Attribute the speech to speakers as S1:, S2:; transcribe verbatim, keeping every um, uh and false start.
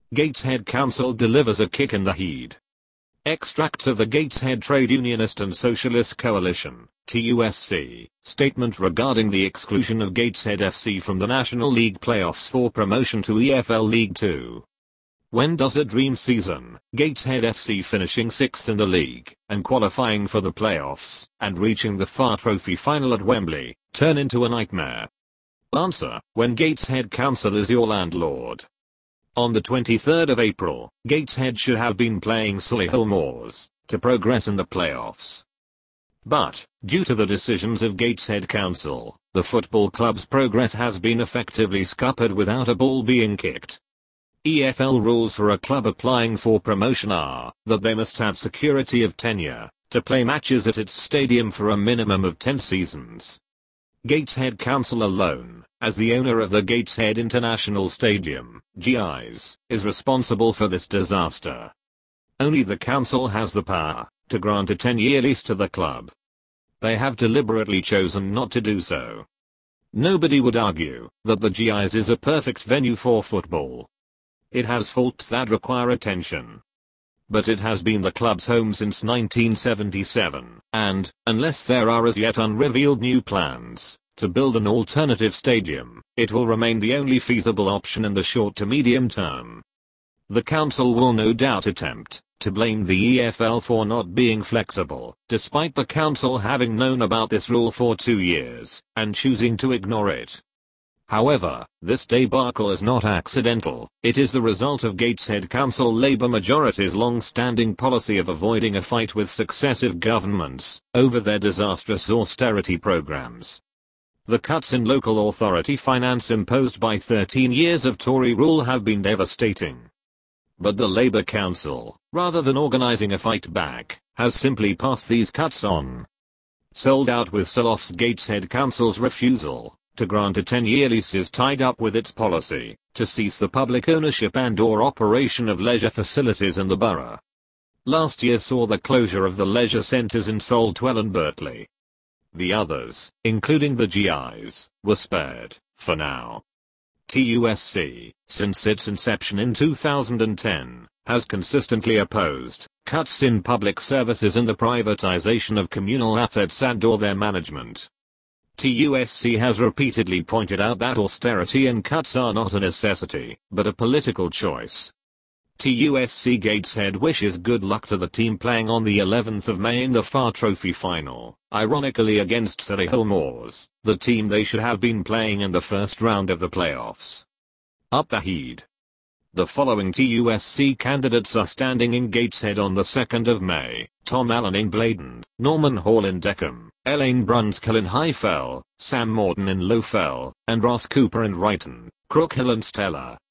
S1: Gateshead Council delivers a kick in the heat. Extracts of the Gateshead Trade Unionist and Socialist Coalition, T U S C, statement regarding the exclusion of Gateshead F C from the National League playoffs for promotion to E F L League two. When does a dream season, Gateshead F C finishing sixth in the league, and qualifying for the playoffs, and reaching the F A Trophy final at Wembley, turn into a nightmare? Answer: when Gateshead Council is your landlord. On the twenty-third of April, Gateshead should have been playing Solihull Moors to progress in the playoffs. But, due to the decisions of Gateshead Council, the football club's progress has been effectively scuppered without a ball being kicked. E F L rules for a club applying for promotion are that they must have security of tenure to play matches at its stadium for a minimum of ten seasons. Gateshead Council alone, as the owner of the Gateshead International Stadium, G I S, is responsible for this disaster. Only the council has the power to grant a ten-year lease to the club. They have deliberately chosen not to do so. Nobody would argue that the G I S is a perfect venue for football. It has faults that require attention. But it has been the club's home since nineteen seventy-seven, and, unless there are as yet unrevealed new plans to build an alternative stadium, it will remain the only feasible option in the short to medium term. The council will no doubt attempt to blame the E F L for not being flexible, despite the council having known about this rule for two years, and choosing to ignore it. However, this debacle is not accidental. It is the result of Gateshead Council Labour majority's long-standing policy of avoiding a fight with successive governments over their disastrous austerity programs. The cuts in local authority finance imposed by thirteen years of Tory rule have been devastating. But the Labour Council, rather than organising a fight back, has simply passed these cuts on. Sold out with sell-offs. Gateshead Council's refusal to grant a ten-year lease is tied up with its policy to cease the public ownership and or operation of leisure facilities in the borough. Last year saw the closure of the leisure centres in Saltwell and Birtley. The others, including the G I S, were spared, for now. T U S C, since its inception in two thousand ten, has consistently opposed cuts in public services and the privatization of communal assets and or their management. T U S C has repeatedly pointed out that austerity and cuts are not a necessity, but a political choice. T U S C Gateshead wishes good luck to the team playing on the eleventh of May in the F A Trophy final, ironically against Solihull Moors, the team they should have been playing in the first round of the playoffs. Up the heat. The following T U S C candidates are standing in Gateshead on the second of May: Tom Allen in Blaydon, Norman Hall in Deckham, Elaine Brunskill in Highfell, Sam Morton in Lowfell, and Ross Cooper in Ryton, Crookhill and Stella.